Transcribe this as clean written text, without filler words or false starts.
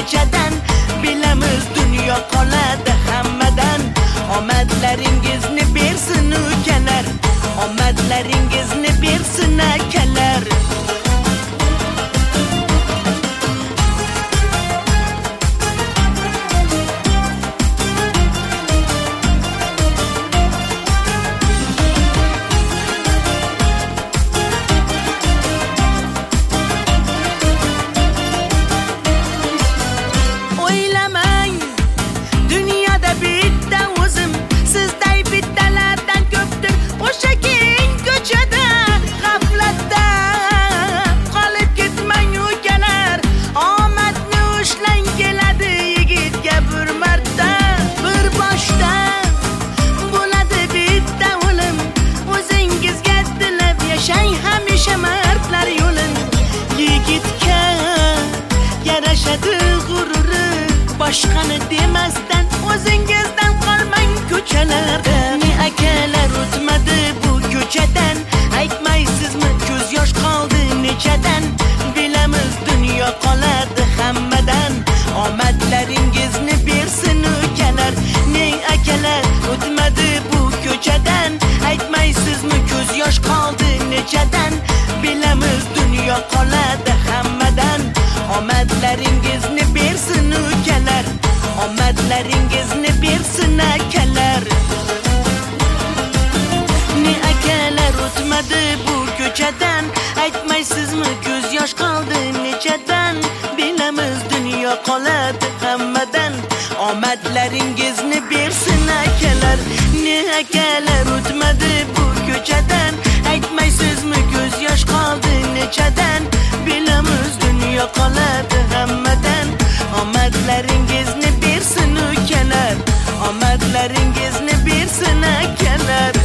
nechadan, bilamiz dunyo qoladi hammadan. Omadlaringizni bersin ukalar, omadlaringizni bersin akalar. Boshqani demasdan o'zingizdan qolmang ko'chalarda. Ne akalar o'tmadi bu ko'chadan, aytmaysizmi ko'z yosh qoldi nechadan, bilamiz dunyo qoladi hammadan. Omadlaringizni bersin ukalar, ne akalar o'tmadi bu ko'chadan, aytmaysizmi ko'z yosh qoldi nechadan, bilamiz dunyo qoladi hammadan. Omadlaringizni bersin ukalar, omadlaringizni bersin akalar. Ne akalar o'tmadi bu ko'chadan, aytmaysizmi ko'z yosh qoldi nechadan, bilamiz dunyo qoladi hammadan. Omadlaringizni bersin akalar. Ne akalar o'tmadi bu ko'chadan, aytmaysizmi ko'z yosh qoldi nechadan, bilamiz dunyo qoladi hammadan. Omadlaringizni bersin ukalar, omadlaringizni bersin akalar.